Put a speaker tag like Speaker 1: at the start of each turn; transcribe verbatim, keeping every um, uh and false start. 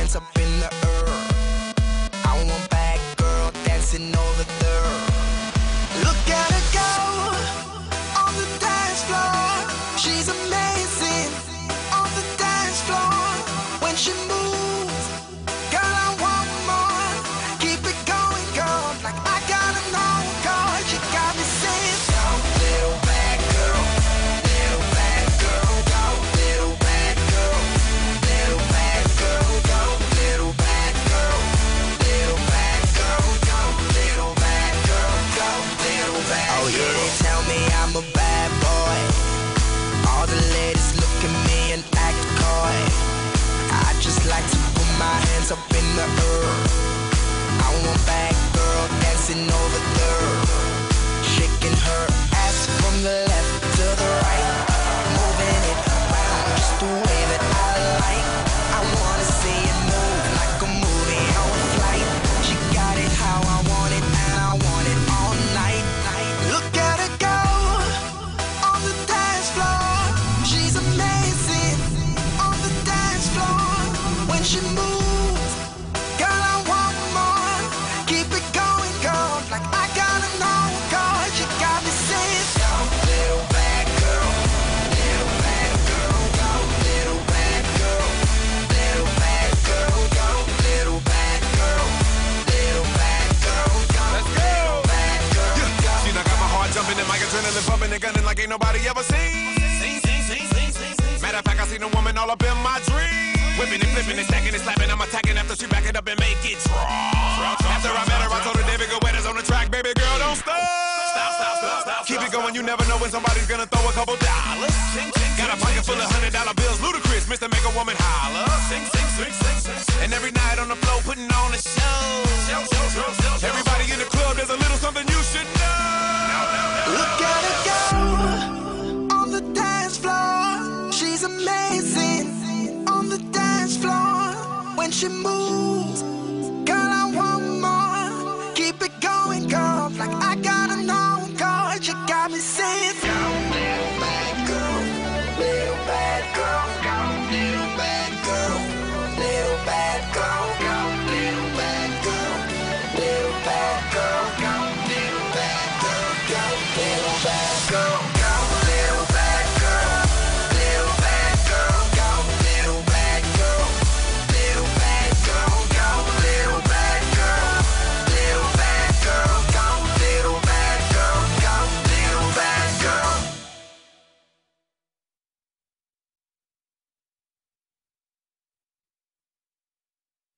Speaker 1: hands up in the air. I want bad girl dancing over there. Look at her go on the dance floor. She's amazing on the dance floor. When she moves, girl, I want more. Keep it going, girl, like I gotta know, girl. You got me saying, go, little bad girl, little bad girl, go, little bad girl, little bad girl, go, little bad girl, little bad girl, go, little bad girl, go, little bad girl. Oh yeah, they tell me I'm a bad boy. All the ladies look at me and act coy. I just like to put my hands up in the air. I want bad girl dancing over there, shaking her ass from the left to the right, moving it around just the way that I like. I wanna see it move like a movie on flight. She got it how I want it, and I want it all night. Look at her go on the dance floor. She's amazing on the dance floor. When she moves, girl, I want more. Keep it going, girl, like I gotta know, girl. You got me saying, go, little bad girl, little bad girl, go, little bad girl, little bad girl, go, little bad girl, little bad girl, go,
Speaker 2: Let's go.
Speaker 1: little bad girl, go.
Speaker 2: See, I got my heart jumping and my adrenaline pumping and gunning like ain't nobody ever seen. Matter of fact, I seen a woman all up in my dream. Whipping and flipping and stacking and slapping. I'm attacking after she back it up and make it drop. After I met her, I told her, David Guetta's on the track. Baby girl, don't stop. Stop, stop, stop, stop. Keep it going, you never know when somebody's gonna throw a couple dollars. Got a pocket full of hundred dollar bills, ludicrous, Mister Make a Woman Holler. And every night on the floor, putting on a show. Everybody in the club, there's a little something you should know.
Speaker 1: Look at her go on the dance floor. She's amazing on the dance floor. When she moves,